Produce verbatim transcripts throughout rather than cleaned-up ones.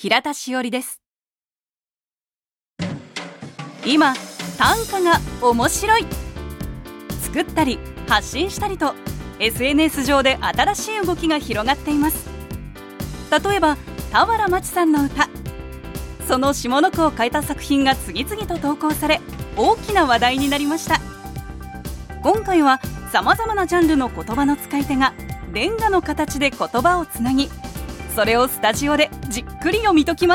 平田しおりです。今、短歌が面白い。作ったり発信したりと エスエヌエス 上で新しい動きが広がっています。例えば俵万智さんの歌、その下の句を変えた作品が次々と投稿され、大きな話題になりました。今回はさまざまなジャンルの言葉の使い手がレンガの形で言葉をつなぎ、それをスタジオでじっくり読み解きます。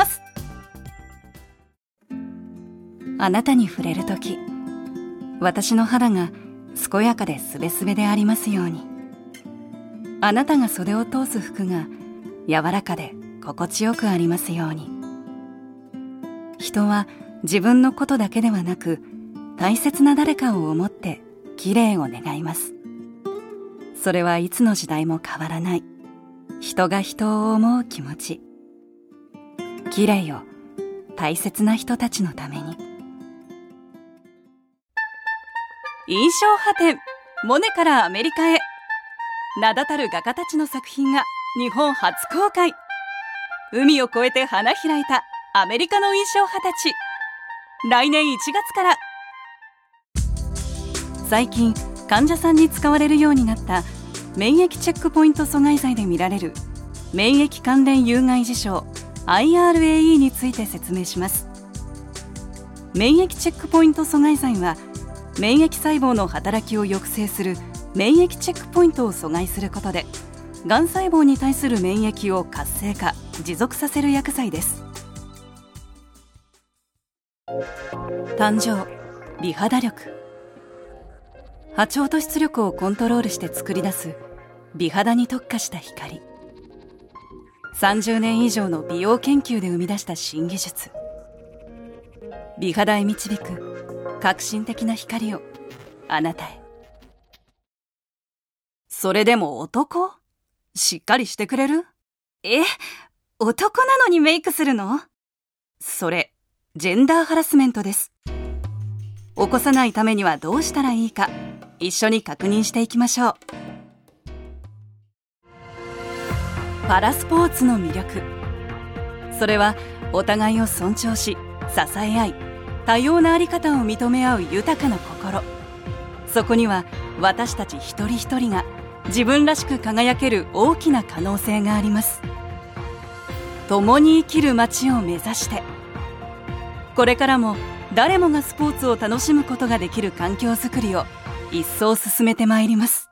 あなたに触れるとき、私の肌が健やかでスベスベでありますように。あなたが袖を通す服が柔らかで心地よくありますように。人は自分のことだけではなく、大切な誰かを思って綺麗を願います。それはいつの時代も変わらない、人が人を思う気持ち。綺麗を大切な人たちのために。印象派展、モネからアメリカへ。名だたる画家たちの作品が日本初公開。海を越えて花開いたアメリカの印象派たち。来年いちがつから。最近患者さんに使われるようになった免疫チェックポイント阻害剤で見られる免疫関連有害事象 アイアールエーイー について説明します。免疫チェックポイント阻害剤は、免疫細胞の働きを抑制する免疫チェックポイントを阻害することで、がん細胞に対する免疫を活性化・持続させる薬剤です。誕生、美肌力。波長と出力をコントロールして作り出す美肌に特化した光。さんじゅうねん以上の美容研究で生み出した新技術。美肌へ導く革新的な光をあなたへ。それでも男？しっかりしてくれる？ え、男なのにメイクするの？ それ、ジェンダーハラスメントです。起こさないためにはどうしたらいいか、一緒に確認していきましょう。パラスポーツの魅力。それはお互いを尊重し、支え合い、多様なあり方を認め合う豊かな心。そこには私たち一人一人が自分らしく輝ける大きな可能性があります。共に生きる街を目指して、これからも誰もがスポーツを楽しむことができる環境づくりを一層進めてまいります。